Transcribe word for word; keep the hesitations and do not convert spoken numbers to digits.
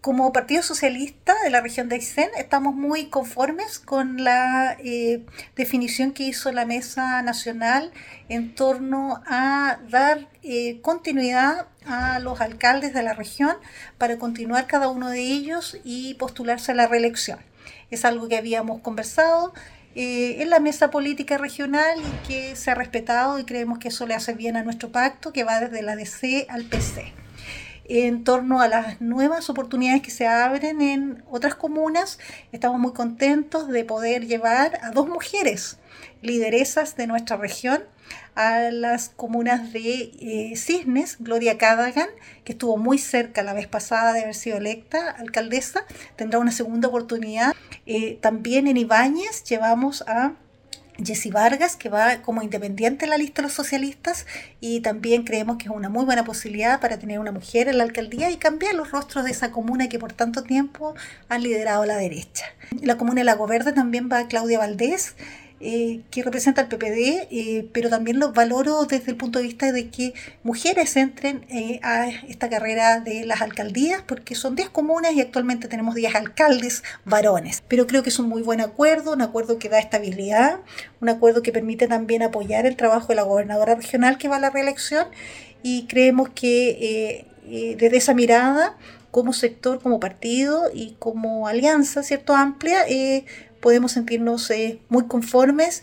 como Partido Socialista de la región de Aysén estamos muy conformes con la eh, definición que hizo la Mesa Nacional en torno a dar eh, continuidad a los alcaldes de la región para continuar cada uno de ellos y postularse a la reelección. Es algo que habíamos conversado eh, en la mesa política regional y que se ha respetado, y creemos que eso le hace bien a nuestro pacto, que va desde la D C al P C. En torno a las nuevas oportunidades que se abren en otras comunas, estamos muy contentos de poder llevar a dos mujeres lideresas de nuestra región a las comunas de eh, Cisnes. Gloria Cadagan, que estuvo muy cerca la vez pasada de haber sido electa alcaldesa, tendrá una segunda oportunidad. Eh, también en Ibáñez llevamos a Jessy Vargas, que va como independiente en la lista de los socialistas, y también creemos que es una muy buena posibilidad para tener una mujer en la alcaldía y cambiar los rostros de esa comuna que por tanto tiempo han liderado la derecha. En la comuna de Lago Verde también va Claudia Valdés, eh, que representa al P P D, eh, pero también lo valoro desde el punto de vista de que mujeres entren eh, a esta carrera de las alcaldías, porque son diez comunas y actualmente tenemos diez alcaldes varones. Pero creo que es un muy buen acuerdo, un acuerdo que da estabilidad, un acuerdo que permite también apoyar el trabajo de la gobernadora regional que va a la reelección, y creemos que eh, eh, desde esa mirada, como sector, como partido y como alianza, ¿cierto?, amplia, eh, podemos sentirnos eh, muy conformes